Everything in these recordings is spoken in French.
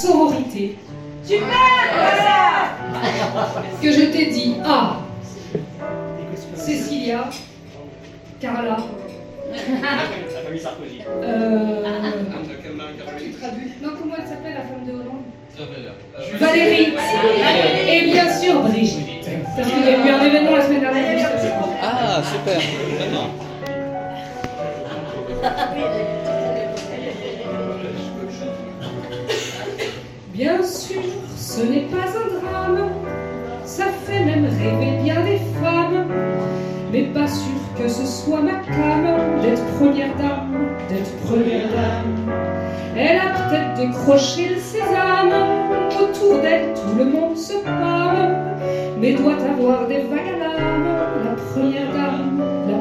sororité. Super, voilà. Que je t'ai dit, ah, Cécilia, Carla, La famille Sarkozy. non, comment elle s'appelle, la femme de Hollande? Valérie. Valérie, et bien sûr Brigitte, parce qu'il y a eu un événement la semaine dernière. Ah, super. Maintenant. Bien sûr, ce n'est pas un drame, ça fait même rêver bien des femmes, mais pas sûr que ce soit ma came d'être première dame, Elle a peut-être décroché le sésame, autour d'elle tout le monde se pâme, mais doit avoir des vagues à l'âme, la première dame.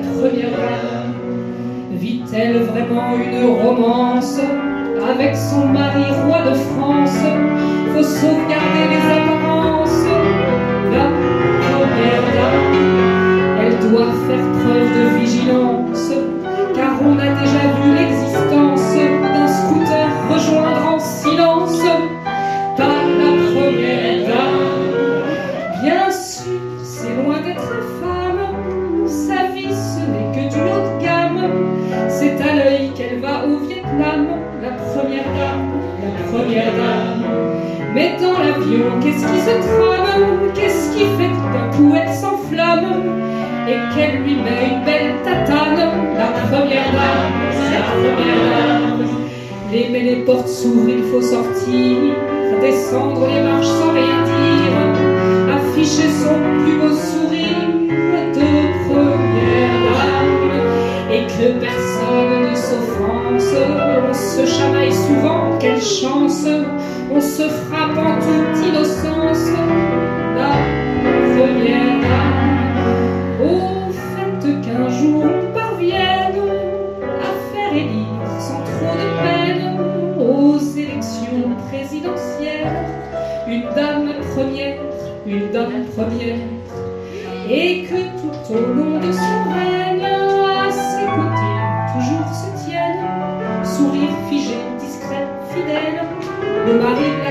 Vit-elle vraiment une romance avec son mari roi de France? Faut sauvegarder les apparences. La première dame, elle doit faire preuve de vigilance, car on a déjà vu l'existence d'un scooter rejoindre en silence. Pas la première dame, bien sûr, c'est loin d'être infâme. Sa vie, ce n'est que d'une haute gamme. C'est à l'œil qu'elle va au Vietnam, la première dame. Mais dans l'avion, qu'est-ce qui se trame? Qu'est-ce qui fait que d'un coup elle s'enflamme et qu'elle lui met une belle tatane? La première dame. Les portes s'ouvrent, il faut sortir, descendre les marches sans rien dire, afficher son plus beau sourire de première dame, et que personne ne s'offense. On se chamaille souvent, quelle chance, on se frappe en toute innocence. La première dame, au fait qu'un jour on parvienne à faire élire sans trop de peine aux élections présidentielles une dame première, et que tout au long de son règne, à ses côtés toujours se tienne, sourire figé, discret, fidèle, le mari